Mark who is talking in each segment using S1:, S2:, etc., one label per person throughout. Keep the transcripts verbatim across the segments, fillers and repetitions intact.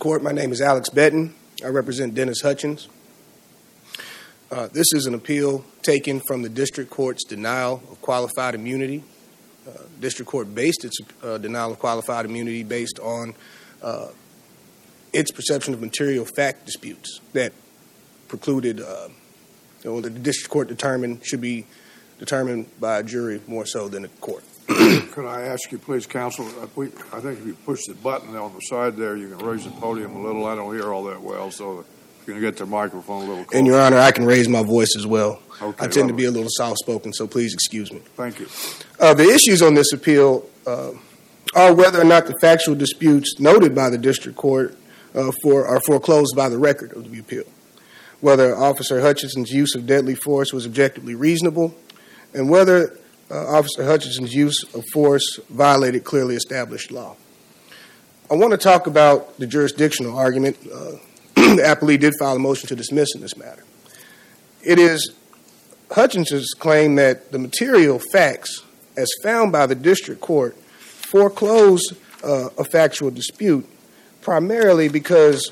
S1: Court. My name is Alex Betton. I represent Dennis Hutchins. Uh, this is an appeal taken from the District Court's denial of qualified immunity. Uh, District Court based its uh, denial of qualified immunity based on uh, its perception of material fact disputes that precluded, uh, you know, that the District Court determined should be determined by a jury more so than a court.
S2: Could I ask you, please, counsel, we, I think if you push the button on the side there, you can raise the podium a little. I don't hear all that well, so you're going to get the microphone a little closer.
S1: And, Your Honor, I can raise my voice as well.
S2: Okay,
S1: I tend
S2: lovely.
S1: to be a little soft-spoken, so please excuse me.
S2: Thank you.
S1: Uh, the issues on this appeal uh, are whether or not the factual disputes noted by the District Court uh, for, are foreclosed by the record of the appeal, whether Officer Hutchinson's use of deadly force was objectively reasonable, and whether Uh, Officer Hutchinson's use of force violated clearly established law. I want to talk about the jurisdictional argument. Uh, the appellee did file a motion to dismiss in this matter. It is Hutchinson's claim that the material facts, as found by the District Court, foreclose uh, a factual dispute, primarily because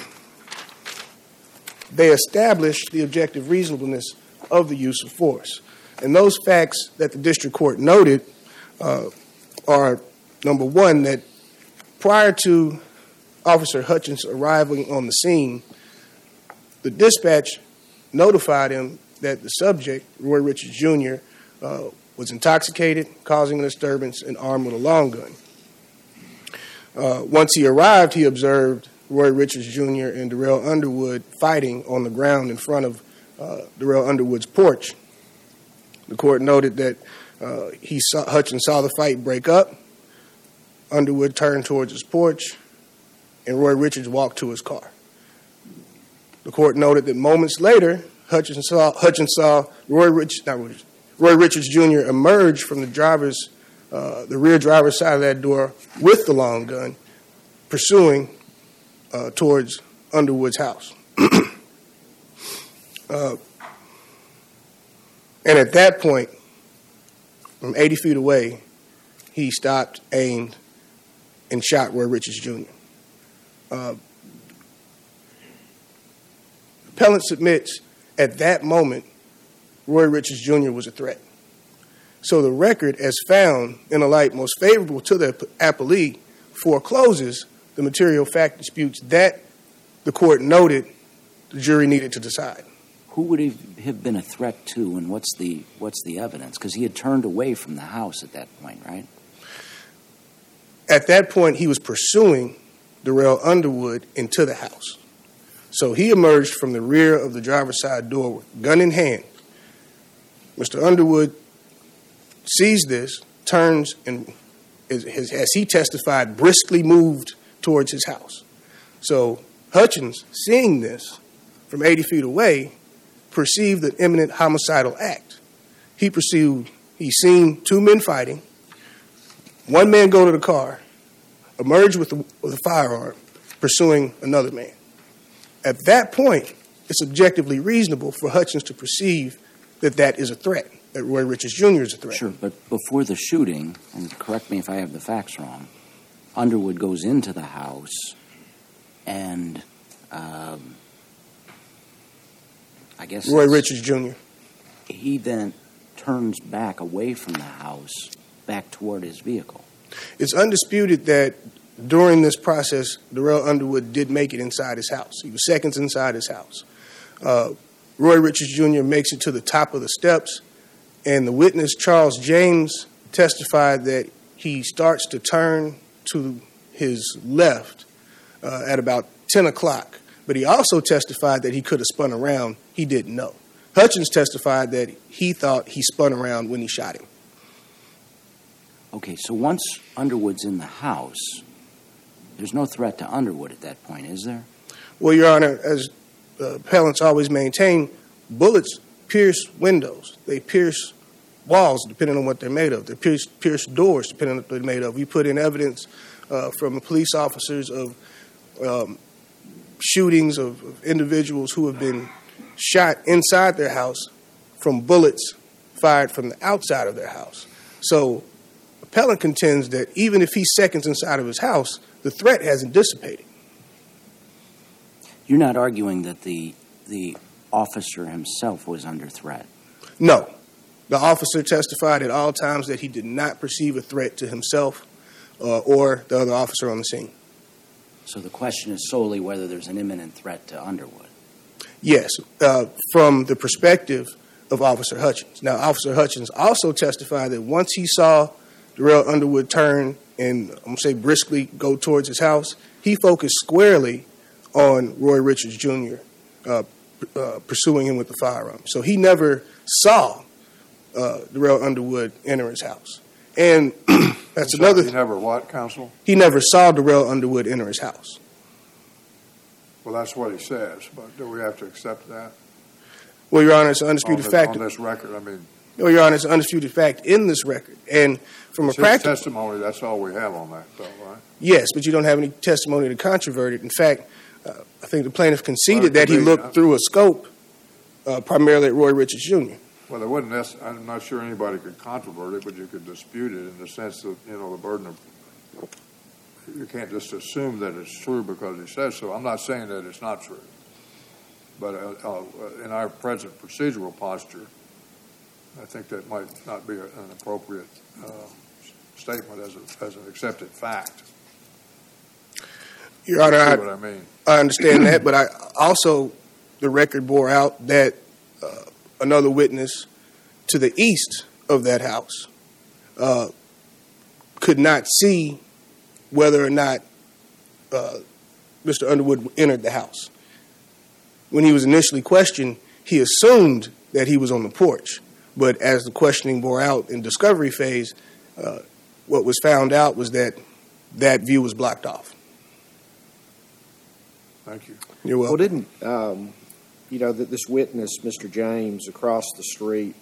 S1: they established the objective reasonableness of the use of force. And those facts that the District Court noted uh, are, number one, that prior to Officer Hutchins arriving on the scene, the dispatch notified him that the subject, Roy Richards Junior, uh, was intoxicated, causing a disturbance, and armed with a long gun. Uh, once he arrived, he observed Roy Richards Junior and Darrell Underwood fighting on the ground in front of uh, Darrell Underwood's porch. The court noted that uh, he saw, Hutchins saw the fight break up. Underwood turned towards his porch, and Roy Richards walked to his car. The court noted that moments later, Hutchins saw, Hutchins saw Roy, Rich, not Roy, Roy Richards Junior emerge from the driver's, uh, the rear driver's side of that door with the long gun, pursuing uh, towards Underwood's house. uh, And at that point, from eighty feet away, he stopped, aimed, and shot Roy Richards Junior Uh, appellant submits at that moment, Roy Richards Junior was a threat. So the record, as found in a light most favorable to the appellee, forecloses the material fact disputes that the court noted the jury needed to decide.
S3: Who would he have been a threat to, and what's the what's the evidence? Because he had turned away from the house at that point, right?
S1: At that point, he was pursuing Darrell Underwood into the house. So he emerged from the rear of the driver's side door with gun in hand. Mister Underwood sees this, turns, and as, as he testified, briskly moved towards his house. So Hutchins, seeing this from eighty feet away, perceived an imminent homicidal act. He perceived, he seen two men fighting, one man go to the car, emerge with a, with a firearm, pursuing another man. At that point, it's objectively reasonable for Hutchins to perceive that that is a threat, that Roy Richards Junior is a threat.
S3: Sure, but before the shooting, and correct me if I have the facts wrong, Underwood goes into the house and um, I guess
S1: Roy Richards Junior
S3: he then turns back away from the house, back toward his vehicle.
S1: It's undisputed that during this process, Darrell Underwood did make it inside his house. He was seconds inside his house. Uh, Roy Richards Junior makes it to the top of the steps, and the witness, Charles James, testified that he starts to turn to his left uh, at about ten o'clock. But he also testified that he could have spun around. He didn't know. Hutchins testified that he thought he spun around when he shot him.
S3: Okay, so once Underwood's in the house, there's no threat to Underwood at that point, is there?
S1: Well, Your Honor, as uh, appellants always maintain, bullets pierce windows. They pierce walls, depending on what they're made of. They pierce, pierce doors, depending on what they're made of. We put in evidence uh, from police officers of um, shootings of, of individuals who have been shot inside their house from bullets fired from the outside of their house. So appellant contends that even if he's seconds inside of his house, the threat hasn't dissipated.
S3: You're not arguing that the the officer himself was under threat?
S1: No. The officer testified at all times that he did not perceive a threat to himself uh, or the other officer on the scene.
S3: So the question is solely whether there's an imminent threat to Underwood.
S1: Yes, uh, from the perspective of Officer Hutchins. Now, Officer Hutchins also testified that once he saw Darrell Underwood turn and, I'm going to say briskly, go towards his house, he focused squarely on Roy Richards Junior Uh, uh, pursuing him with the firearm. So he never saw uh, Darrell Underwood enter his house. And that's
S2: So
S1: another...
S2: He never what, counsel?
S1: He never saw Darrell Underwood enter his house.
S2: Well, that's what he says, but do we have to accept that?
S1: Well, Your Honor, it's an
S2: On
S1: undisputed
S2: this,
S1: fact.
S2: on this record, I mean,
S1: Well, Your Honor, it's an undisputed fact in this record. And from a
S2: it's his
S1: practical...
S2: testimony, that's all we have on that, though, right?
S1: Yes, but you don't have any testimony to controvert it. In fact, uh, I think the plaintiff conceded
S2: Well, it
S1: that
S2: could
S1: he
S2: be,
S1: looked
S2: huh?
S1: through a scope uh, primarily at Roy Richards Junior
S2: Well, there wouldn't necess- I'm not sure anybody could controvert it, but you could dispute it in the sense that, you know, the burden of, you can't just assume that it's true because he says so. I'm not saying that it's not true. But uh, uh, in our present procedural posture, I think that might not be a, an appropriate uh, statement as, a, as an accepted fact.
S1: Your Honor,
S2: You see
S1: I,
S2: what I mean?
S1: I understand that, but I also, the record bore out that uh, another witness to the east of that house uh, could not see whether or not uh, Mister Underwood entered the house. When he was initially questioned, he assumed that he was on the porch. But as the questioning bore out in discovery phase, uh, what was found out was that that view was blocked off.
S2: Thank you.
S1: You're
S4: Well,
S1: welcome.
S4: didn't, um, you know, that this witness, Mister James, across the street,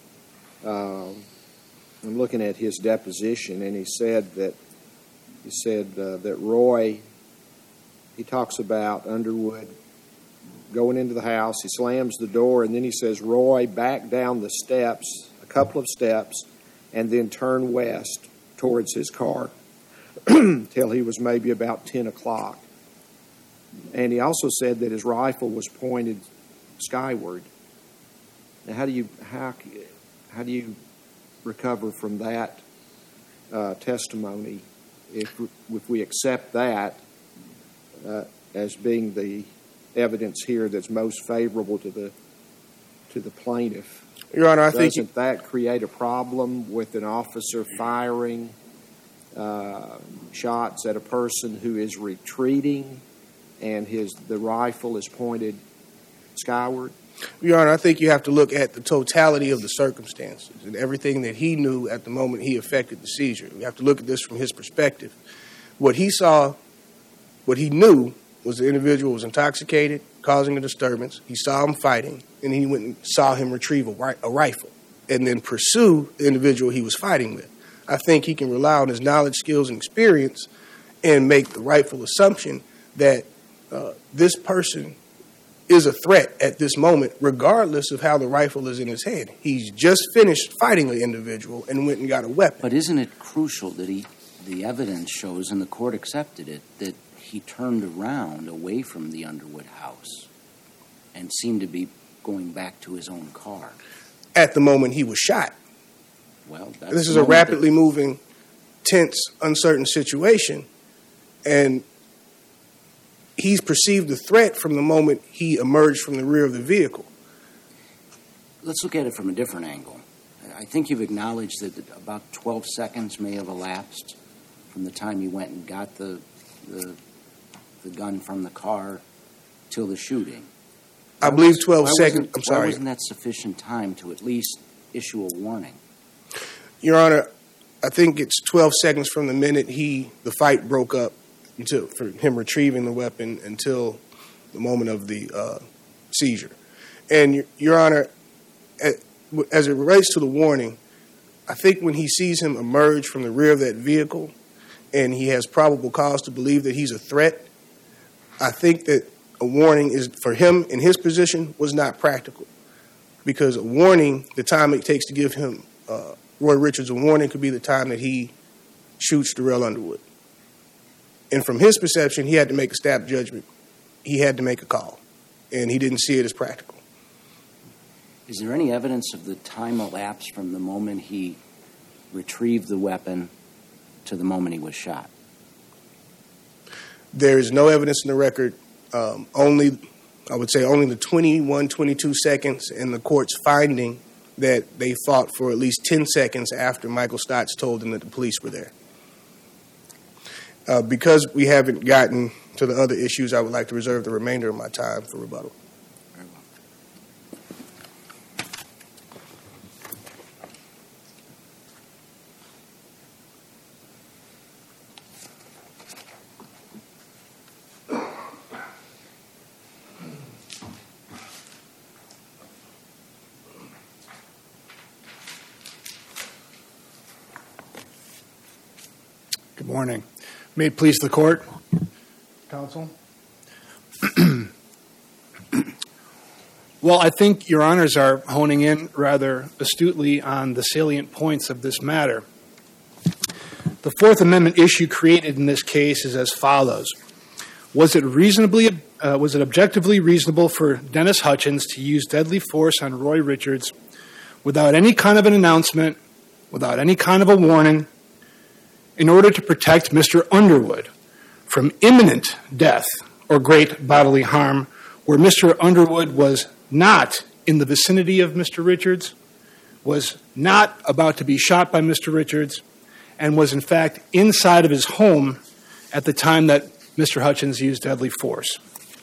S4: um, I'm looking at his deposition, and he said that, he said uh, that Roy, he talks about Underwood going into the house, he slams the door, and then he says, Roy backed down the steps, a couple of steps, and then turned west towards his car till he was maybe about ten o'clock. And he also said that his rifle was pointed skyward. Now, how do you how how do you recover from that uh, testimony if if we accept that uh, as being the evidence here that's most favorable to the to the plaintiff?
S1: Your Honor, I think
S4: Doesn't that create a problem with an officer firing uh, shots at a person who is retreating and his the rifle is pointed skyward?
S1: Your Honor, I think you have to look at the totality of the circumstances and everything that he knew at the moment he effected the seizure. We have to look at this from his perspective. What he saw, what he knew was the individual was intoxicated, causing a disturbance. He saw him fighting, and he went and saw him retrieve a, ri- a rifle and then pursue the individual he was fighting with. I think he can rely on his knowledge, skills, and experience and make the rightful assumption that uh, this person is a threat at this moment, regardless of how the rifle is in his hand. He's just finished fighting an individual and went and got a weapon.
S3: But isn't it crucial that he, the evidence shows, and the court accepted it, that he turned around away from the Underwood house and seemed to be going back to his own car?
S1: At the moment he was shot.
S3: Well, that's
S1: This is
S3: the
S1: a
S3: moment
S1: rapidly
S3: that-
S1: moving, tense, uncertain situation, and he's perceived the threat from the moment he emerged from the rear of the vehicle.
S3: Let's look at it from a different angle. I think you've acknowledged that about twelve seconds may have elapsed from the time you went and got the the, the gun from the car till the shooting.
S1: I
S3: Why
S1: believe
S3: was-
S1: twelve
S3: why
S1: seconds.
S3: wasn't-
S1: I'm
S3: Why
S1: sorry.
S3: wasn't that sufficient time to at least issue a warning?
S1: Your Honor, I think it's twelve seconds from the minute he the fight broke up until for him retrieving the weapon until the moment of the uh, seizure. And Your, Your Honor, as it relates to the warning, I think when he sees him emerge from the rear of that vehicle and he has probable cause to believe that he's a threat, I think that a warning is for him in his position was not practical, because a warning, the time it takes to give him uh, Roy Richards a warning could be the time that he shoots Darrell Underwood. And from his perception, he had to make a snap judgment he had to make a call, and he didn't see it as practical.
S3: Is there any evidence of the time elapsed from the moment he retrieved the weapon to the moment he was shot?
S1: There is no evidence in the record. Um, only, I would say, only the twenty-one, twenty-two seconds and the court's finding that they fought for at least ten seconds after Michael Stotts told them that the police were there. Uh, because we haven't gotten to the other issues, I would like to reserve the remainder of my time for rebuttal.
S3: Very well.
S5: Good morning. May it please the court, counsel. Well, I think your honors are honing in rather astutely on the salient points of this matter. The Fourth Amendment issue created in this case is as follows. Was it reasonably, uh, was it objectively reasonable for Dennis Hutchins to use deadly force on Roy Richards without any kind of an announcement, without any kind of a warning, in order to protect Mister Underwood from imminent death or great bodily harm, where Mister Underwood was not in the vicinity of Mister Richards, was not about to be shot by Mister Richards, and was in fact inside of his home at the time that Mister Hutchins used deadly force.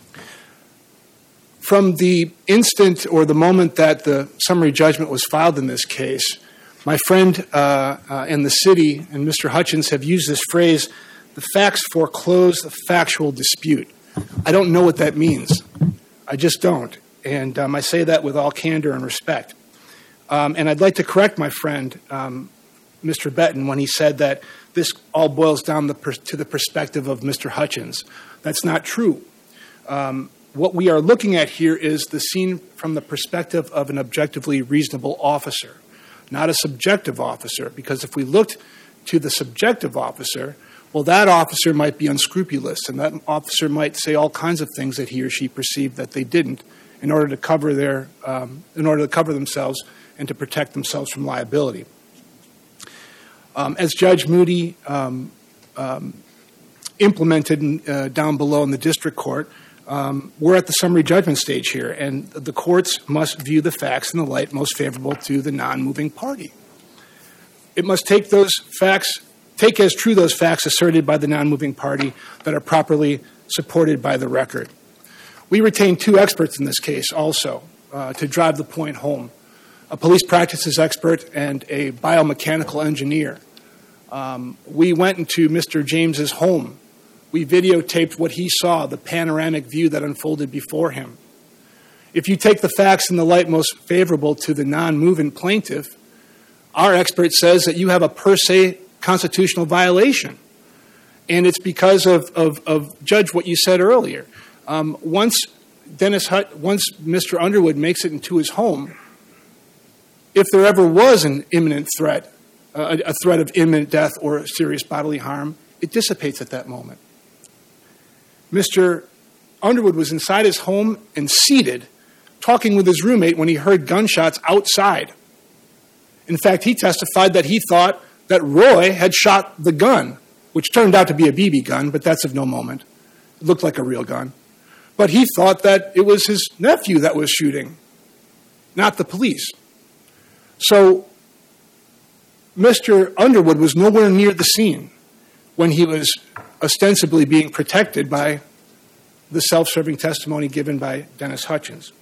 S5: From the instant or the moment that the summary judgment was filed in this case, my friend uh, uh, in the city and Mister Hutchins have used this phrase, the facts foreclose the factual dispute. I don't know what that means. I just don't. And um, I say that with all candor and respect. Um, and I'd like to correct my friend, um, Mister Benton, when he said that this all boils down the per- to the perspective of Mister Hutchins. That's not true. Um, what we are looking at here is the scene from the perspective of an objectively reasonable officer, not a subjective officer, because if we looked to the subjective officer, well, that officer might be unscrupulous, and that officer might say all kinds of things that he or she perceived that they didn't in order to cover their, um, in order to cover themselves and to protect themselves from liability. Um, as Judge Moody um, um, implemented uh, down below in the district court, Um, we're at the summary judgment stage here, and the courts must view the facts in the light most favorable to the non-moving party. It must take those facts, take as true those facts asserted by the non-moving party that are properly supported by the record. We retain two experts in this case also uh, to drive the point home, a police practices expert and a biomechanical engineer. Um, we went into Mister James's home. We videotaped what he saw, the panoramic view that unfolded before him. If you take the facts in the light most favorable to the non-moving plaintiff, our expert says that you have a per se constitutional violation. And it's because of, of, of Judge, what you said earlier. Um, once Dennis Hut, once Mister Underwood makes it into his home, if there ever was an imminent threat, uh, a threat of imminent death or serious bodily harm, it dissipates at that moment. Mister Underwood was inside his home and seated, talking with his roommate when he heard gunshots outside. In fact, he testified that he thought that Roy had shot the gun, which turned out to be a B B gun, but that's of no moment. It looked like a real gun. But he thought that it was his nephew that was shooting, not the police. So Mister Underwood was nowhere near the scene when he was ostensibly being protected by the self-serving testimony given by Dennis Hutchins.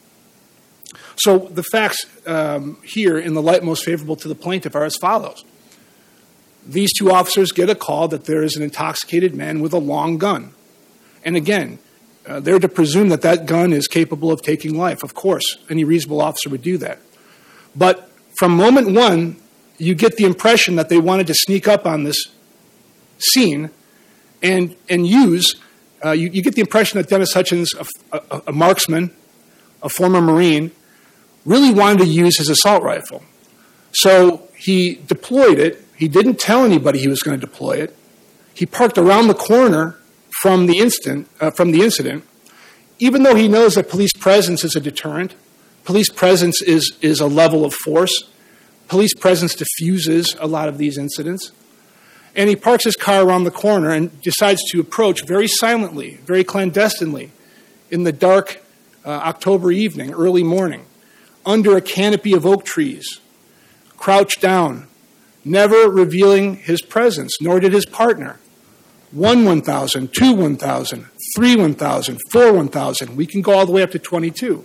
S5: So the facts um, here in the light most favorable to the plaintiff are as follows. These two officers get a call that there is an intoxicated man with a long gun. And again, uh, they're to presume that that gun is capable of taking life. Of course, any reasonable officer would do that. But from moment one, you get the impression that they wanted to sneak up on this scene and and use, uh, you, you get the impression that Dennis Hutchins, a, a, a marksman, a former Marine, really wanted to use his assault rifle. So he deployed it. He didn't tell anybody he was going to deploy it. He parked around the corner from the instant, uh, from the incident, even though he knows that police presence is a deterrent, police presence is, is a level of force, police presence diffuses a lot of these incidents, and he parks his car around the corner and decides to approach very silently, very clandestinely, in the dark uh, October evening, early morning, under a canopy of oak trees, crouched down, never revealing his presence, nor did his partner. One one thousand, two one thousand, three one thousand, four one thousand. We can go all the way up to twenty-two.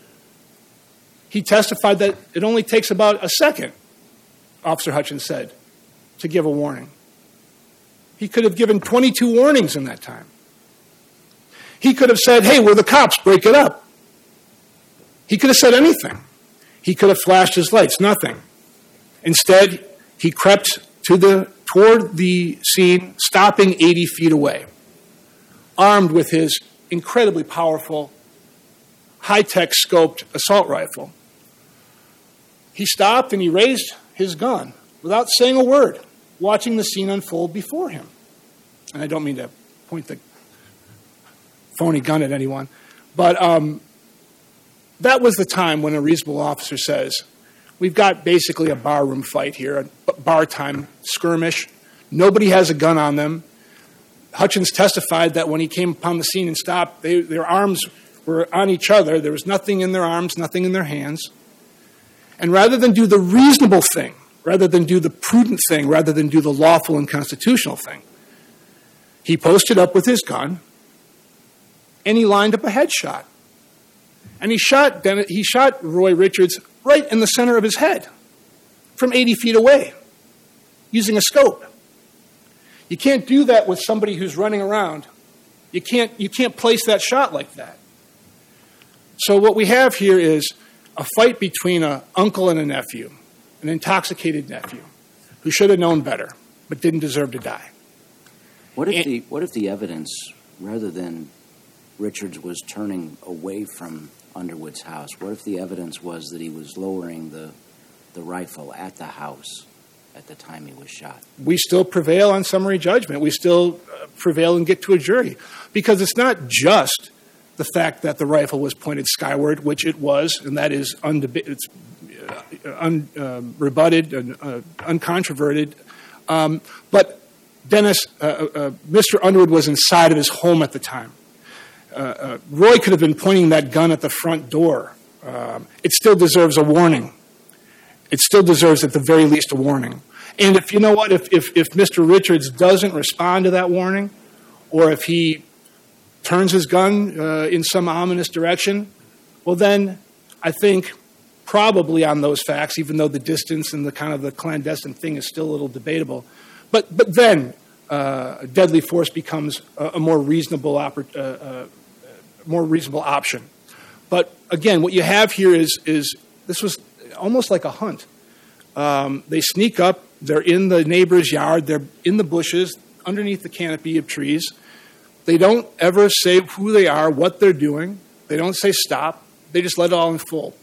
S5: He testified that it only takes about a second, Officer Hutchins said, to give a warning. He could have given twenty-two warnings in that time. He could have said, hey, we're the cops, break it up. He could have said anything. He could have flashed his lights, nothing. Instead, he crept to the toward the scene, stopping eighty feet away, armed with his incredibly powerful, high-tech scoped assault rifle. He stopped and he raised his gun without saying a word, watching the scene unfold before him. And I don't mean to point the phony gun at anyone, but um, that was the time when a reasonable officer says, we've got basically a barroom fight here, a bar time skirmish. Nobody has a gun on them. Hutchins testified that when he came upon the scene and stopped, they, their arms were on each other. There was nothing in their arms, nothing in their hands. And rather than do the reasonable thing, rather than do the prudent thing, rather than do the lawful and constitutional thing, he posted up with his gun and he lined up a headshot. And he shot Dennis, he shot Roy Richards right in the center of his head from eighty feet away using a scope. You can't do that with somebody who's running around. You can't, you can't place that shot like that. So what we have here is a fight between an uncle and a nephew, an intoxicated nephew, who should have known better, but didn't deserve to die.
S3: What if
S5: And,
S3: the what if the evidence, rather than Richards was turning away from Underwood's house, what if the evidence was that he was lowering the the rifle at the house at the time he was shot?
S5: We still prevail on summary judgment. We still uh, prevail and get to a jury. Because it's not just the fact that the rifle was pointed skyward, which it was, and that is undeb- it's, uh, unrebutted and uh, uncontroverted. Um, but Dennis, uh, uh, Mister Underwood was inside of his home at the time. Uh, uh, Roy could have been pointing that gun at the front door. Um, it still deserves a warning. It still deserves, at the very least, a warning. And if you know what, if, if, if Mister Richards doesn't respond to that warning, or if he turns his gun uh, in some ominous direction, well then, I think probably on those facts, even though the distance and the kind of the clandestine thing is still a little debatable, but but then uh, deadly force becomes a, a more reasonable oppor- uh, uh, more reasonable option. But again, what you have here is is this was almost like a hunt. Um, they sneak up. They're in the neighbor's yard. They're in the bushes underneath the canopy of trees. They don't ever say who they are, what they're doing. They don't say stop. They just let it all unfold.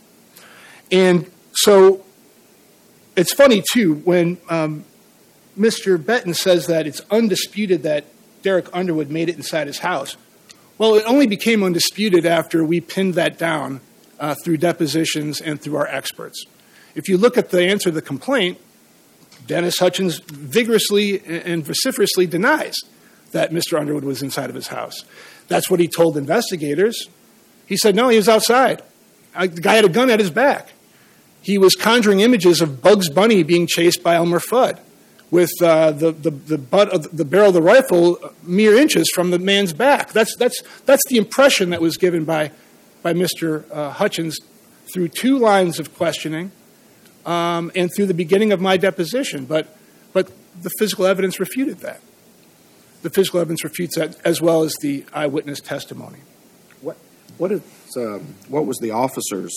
S5: And so it's funny, too, when um, Mister Benton says that it's undisputed that Derek Underwood made it inside his house. Well, it only became undisputed after we pinned that down uh, through depositions and through our experts. If you look at the answer to the complaint, Dennis Hutchins vigorously and vociferously denies that Mister Underwood was inside of his house. That's what he told investigators. He said, no, he was outside. The guy had a gun at his back. He was conjuring images of Bugs Bunny being chased by Elmer Fudd with uh, the, the, the butt of the barrel of the rifle mere inches from the man's back. That's, that's, that's the impression that was given by, by Mister Uh, Hutchins through two lines of questioning um, and through the beginning of my deposition. But, but the physical evidence refuted that. The physical evidence refutes that, as well as the eyewitness testimony.
S4: What what is um, what was the officer's?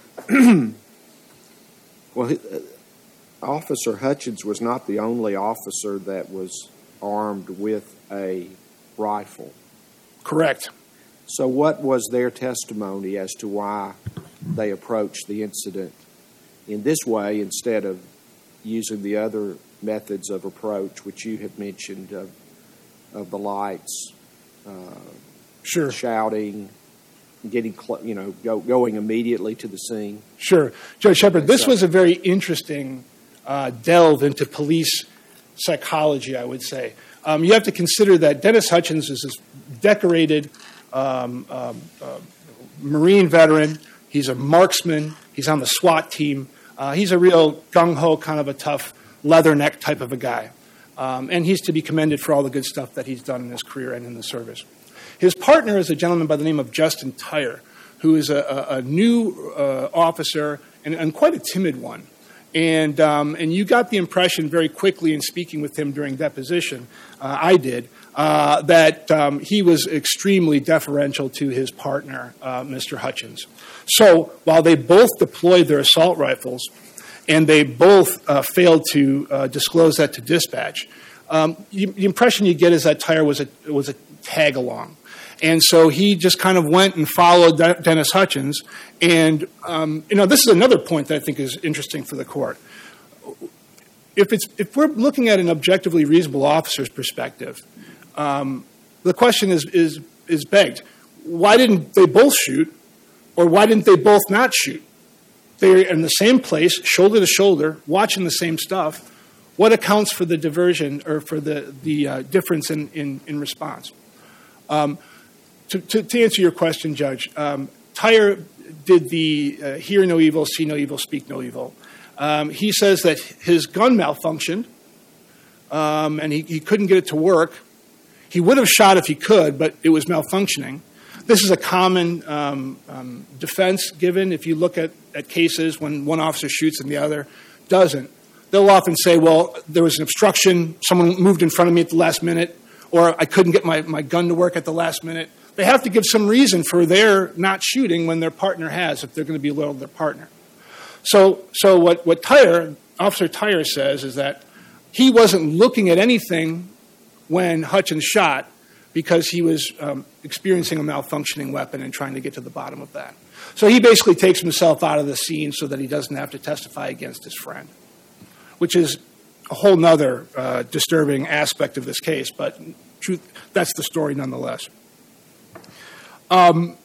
S4: well, he, uh, Officer Hutchins was not the only officer that was armed with a rifle.
S5: Correct.
S4: So, what was their testimony as to why they approached the incident in this way instead of using the other methods of approach, which you have mentioned, of of the lights, uh,
S5: Sure.
S4: shouting, getting, cl- you know, go, going immediately to the scene?
S5: Sure. Judge Shepard, this
S4: So-
S5: was a very interesting uh, delve into police psychology, I would say. Um, you have to consider that Dennis Hutchins is this decorated um, um, uh, Marine veteran. He's a marksman. He's on the SWAT team. Uh, he's a real gung-ho, kind of a tough, leatherneck type of a guy. Um, and he's to be commended for all the good stuff that he's done in his career and in the service. His partner is a gentleman by the name of Justin Tyre, who is a, a, a new uh, officer and, and quite a timid one. And um, and you got the impression very quickly in speaking with him during deposition, uh, I did, uh, that um, he was extremely deferential to his partner, uh, Mister Hutchins. So while they both deployed their assault rifles and they both uh, failed to uh, disclose that to dispatch, um, you, the impression you get is that Tyre was a was a tag along. And so he just kind of went and followed De- Dennis Hutchins. And, um, you know, this is another point that I think is interesting for the court. If, it's, if we're looking at an objectively reasonable officer's perspective, um, the question is, is, is begged. Why didn't they both shoot, or why didn't they both not shoot? They're in the same place, shoulder to shoulder, watching the same stuff. What accounts for the diversion or for the, the uh, difference in, in, in response? Um, To, to, to answer your question, Judge, um, Tyre did the uh, hear no evil, see no evil, speak no evil. Um, he says that his gun malfunctioned, um, and he, he couldn't get it to work. He would have shot if he could, but it was malfunctioning. This is a common um, um, defense given if you look at, at cases when one officer shoots and the other doesn't. They'll often say, well, there was an obstruction, someone moved in front of me at the last minute, or I couldn't get my, my gun to work at the last minute. They have to give some reason for their not shooting when their partner has, if they're going to be loyal to their partner. So, so what, what Tyre, Officer Tyre says is that he wasn't looking at anything when Hutchins shot because he was um, experiencing a malfunctioning weapon and trying to get to the bottom of that. So he basically takes himself out of the scene so that he doesn't have to testify against his friend, which is a whole nother uh, disturbing aspect of this case, but truth, that's the story nonetheless. Um,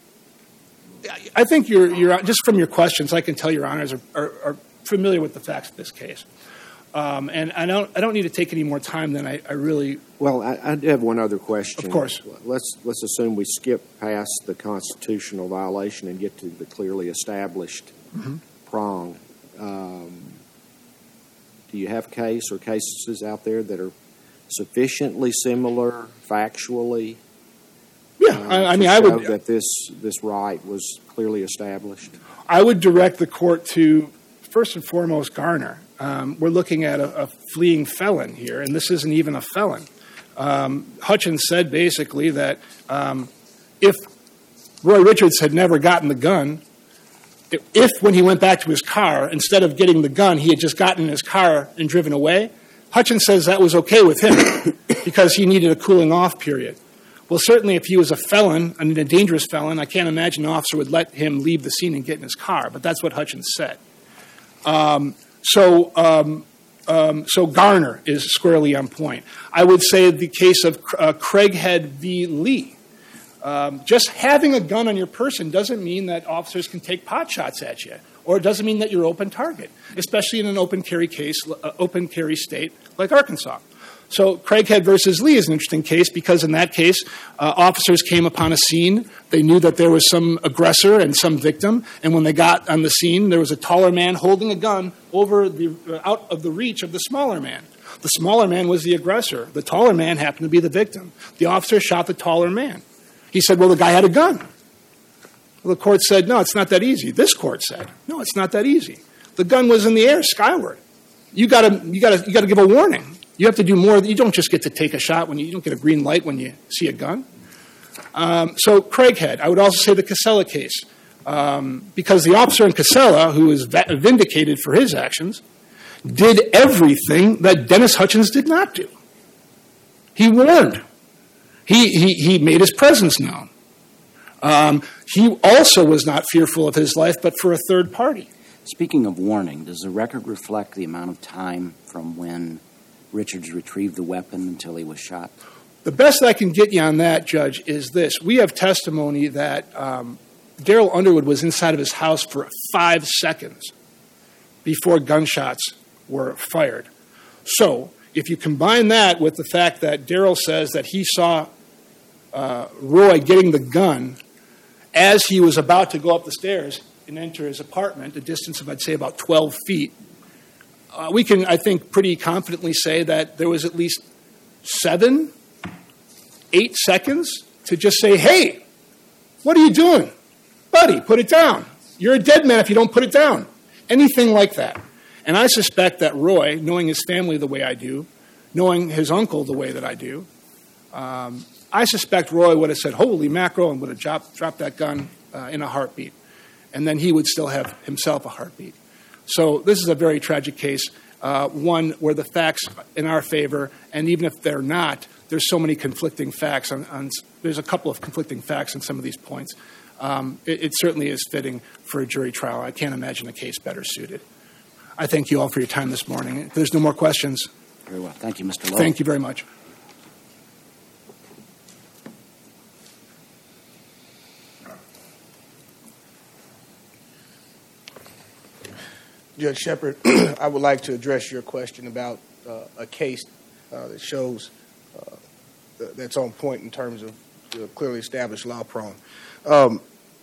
S5: I think you're, you're, just from your questions, I can tell your honors are, are, are familiar with the facts of this case. Um, and I don't, I don't need to take any more time than I, I really...
S4: Well, I, I do have one other question.
S5: Of course.
S4: Let's, let's assume we skip past the constitutional violation and get to the clearly established mm-hmm. prong. Um, do you have case or cases out there that are sufficiently similar factually?
S5: Yeah,
S4: uh,
S5: I, I mean, I would
S4: that this this right was clearly established.
S5: I would direct the court to first and foremost Garner. Um, we're looking at a, a fleeing felon here, and this isn't even a felon. Um, Hutchins said basically that um, if Roy Richards had never gotten the gun, if, if when he went back to his car, instead of getting the gun, he had just gotten in his car and driven away, Hutchins says that was okay with him because he needed a cooling off period. Well, certainly if he was a felon, I mean, a dangerous felon, I can't imagine an officer would let him leave the scene and get in his car, but that's what Hutchins said. Um, so, um, um, so Garner is squarely on point. I would say the case of uh, Craighead v. Lee. Um, just having a gun on your person doesn't mean that officers can take pot shots at you, or it doesn't mean that you're open target, especially in an open carry case, uh, open carry state like Arkansas. So Craighead versus Lee is an interesting case because in that case, uh, officers came upon a scene. They knew that there was some aggressor and some victim, and when they got on the scene, there was a taller man holding a gun over the uh, out of the reach of the smaller man. The smaller man was the aggressor. The taller man happened to be the victim. The officer shot the taller man. He said, well, the guy had a gun. Well, the court said, no, it's not that easy. This court said, no, it's not that easy. The gun was in the air skyward. You gotta, you gotta, you gotta give a warning. You have to do more. You don't just get to take a shot when you, you don't get a green light when you see a gun. Um, so Craighead. I would also say the Casella case. Um, because the officer in Casella, who was vindicated for his actions, did everything that Dennis Hutchins did not do. He warned. He, he, he made his presence known. Um, he also was not fearful of his life, but for a third party.
S3: Speaking of warning, does the record reflect the amount of time from when Richards retrieved the weapon until he was shot?
S5: The best I can get you on that, Judge, is this. We have testimony that um, Daryl Underwood was inside of his house for five seconds before gunshots were fired. So if you combine that with the fact that Daryl says that he saw uh, Roy getting the gun as he was about to go up the stairs and enter his apartment, a distance of, I'd say, about twelve feet, uh, we can, I think, pretty confidently say that there was at least seven, eight seconds to just say, hey, what are you doing? Buddy, put it down. You're a dead man if you don't put it down. Anything like that. And I suspect that Roy, knowing his family the way I do, knowing his uncle the way that I do, um, I suspect Roy would have said, holy mackerel, and would have dropped, dropped that gun uh, in a heartbeat. And then he would still have himself a heartbeat. So this is a very tragic case, uh, one where the facts in our favor, and even if they're not, there's so many conflicting facts. On, on there's a couple of conflicting facts on some of these points. Um, it, it certainly is fitting for a jury trial. I can't imagine a case better suited. I thank you all for your time this morning. If there's no more questions.
S3: Very well. Thank you, Mister Lowe.
S5: Thank you very much.
S1: Judge Shepard, I would like to address your question about uh, a case uh, that shows uh, that's on point in terms of the clearly established law prong. Um,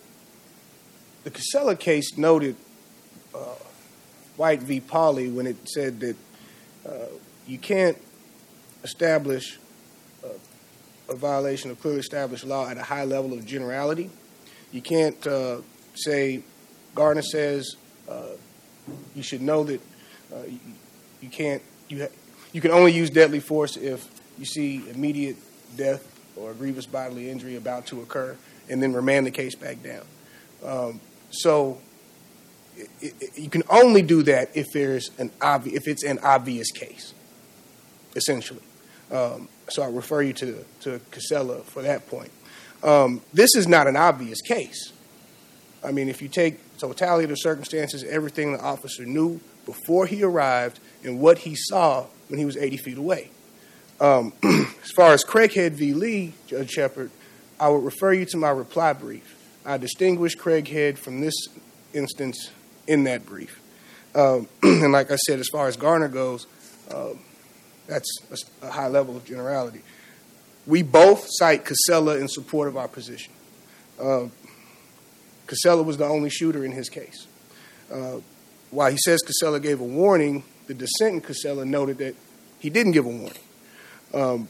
S1: the Casella case noted uh, White v. Pauley when it said that uh, you can't establish uh, a violation of clearly established law at a high level of generality. You can't uh, say, Garner says, uh, you should know that uh, you, you can't, you, ha- you can only use deadly force if you see immediate death or grievous bodily injury about to occur, and then remand the case back down. Um, so it, it, you can only do that if there's an obvi- if it's an obvious case, essentially. Um, so I refer you to to Casella for that point. Um, this is not an obvious case. I mean, if you take totality of the circumstances, everything the officer knew before he arrived and what he saw when he was eighty feet away. Um, as far as Craighead v. Lee, Judge Shepard, I would refer you to my reply brief. I distinguished Craighead from this instance in that brief. Um, and like I said, as far as Garner goes, um, that's a, a high level of generality. We both cite Casella in support of our position. Uh, Casella was the only shooter in his case. Uh, while he says Casella gave a warning, the dissent in Casella noted that he didn't give a warning. Um,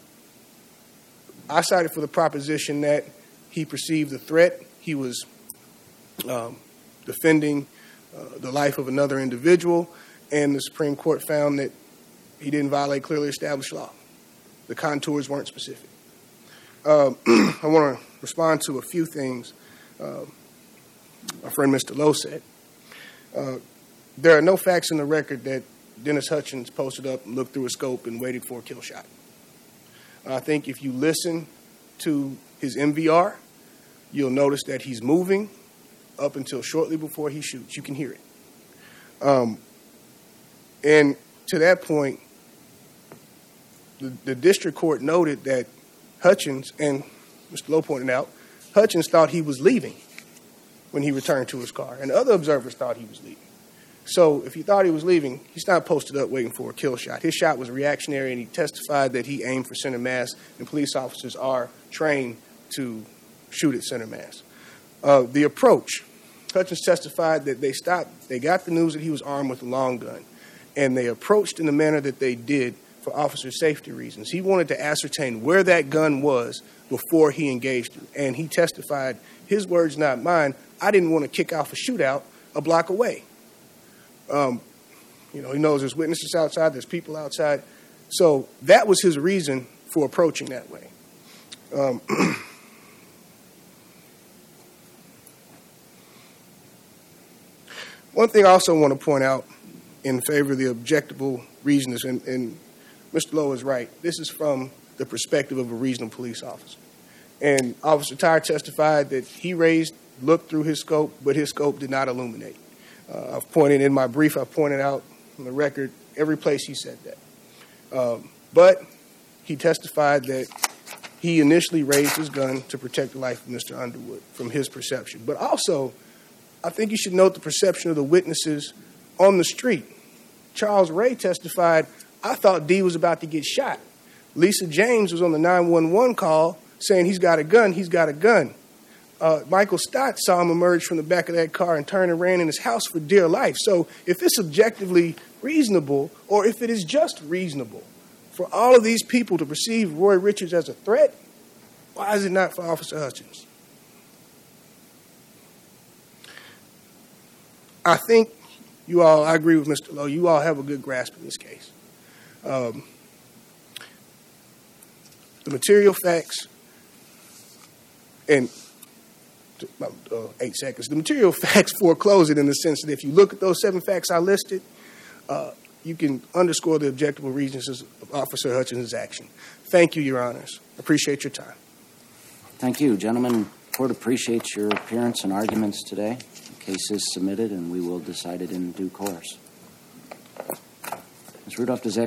S1: I cited for the proposition that he perceived the threat. He was um, defending uh, the life of another individual, and the Supreme Court found that he didn't violate clearly established law. The contours weren't specific. Um, I want to respond to a few things uh, my friend Mister Lowe said. Uh, there are no facts in the record that Dennis Hutchins posted up and looked through a scope and waited for a kill shot. I think if you listen to his M V R, you'll notice that he's moving up until shortly before he shoots. You can hear it. Um, and to that point, the, the district court noted that Hutchins, and Mister Lowe pointed out, Hutchins thought he was leaving when he returned to his car, and other observers thought he was leaving. So if he thought he was leaving, he's not posted up waiting for a kill shot. His shot was reactionary, and he testified that he aimed for center mass, and police officers are trained to shoot at center mass. Uh, the approach, Hutchins testified that they stopped, they got the news that he was armed with a long gun, and they approached in the manner that they did for officer safety reasons. He wanted to ascertain where that gun was before he engaged him, and he testified, his words, not mine, I didn't want to kick off a shootout a block away. Um, you know, he knows there's witnesses outside, there's people outside. So that was his reason for approaching that way. Um, one thing I also want to point out in favor of the objectable reasons, and, and Mister Lowe is right, this is from the perspective of a reasonable police officer. And Officer Tyre testified that he raised, looked through his scope, but his scope did not illuminate. Uh, I've pointed in my brief, I've pointed out on the record every place he said that. Um, but he testified that he initially raised his gun to protect the life of Mister Underwood from his perception. But also, I think you should note the perception of the witnesses on the street. Charles Ray testified, I thought D was about to get shot. Lisa James was on the nine one one call saying he's got a gun, he's got a gun. Uh, Michael Stott saw him emerge from the back of that car and turn and ran in his house for dear life. So if it's objectively reasonable, or if it is just reasonable for all of these people to perceive Roy Richards as a threat, why is it not for Officer Hutchins? I think you all, I agree with Mister Lowe, you all have a good grasp of this case. Um, the material facts, and about uh, eight seconds, the material facts foreclose it in the sense that if you look at those seven facts I listed, uh, you can underscore the objective reasons of Officer Hutchins' action. Thank you, Your Honors. Appreciate your time.
S3: Thank you, gentlemen. The court appreciates your appearance and arguments today. The case is submitted, and we will decide it in due course. Miz Rudolph, does that